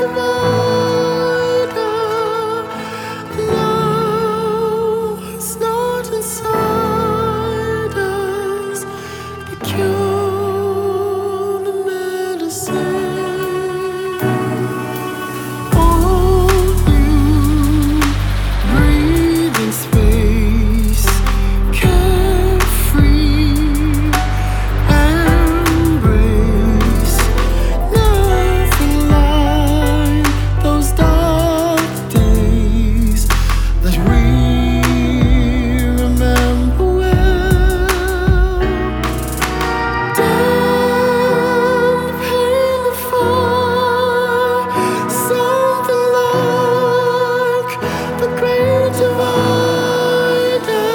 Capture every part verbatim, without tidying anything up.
divider. No, it's not inside us. The cure, the medicine. Oh, you breathing space, carefree embrace. Nothing like those dark days that we remember well. Damp in the fire, something like the great divider.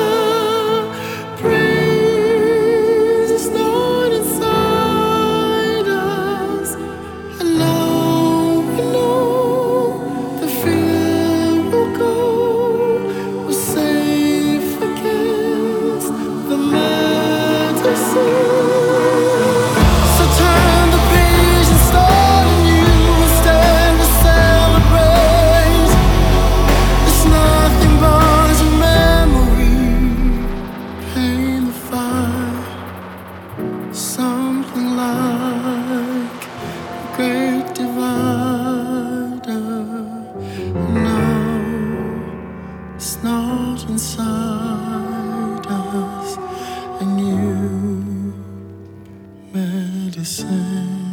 Praise is not inside us. I know, I know, the fear will go. We're safe against the medicine. So turn the page and start anew. Stand to celebrate. It's nothing but a memory. Paint the fire, something like a great divider. No, it's not inside us. A new medicine.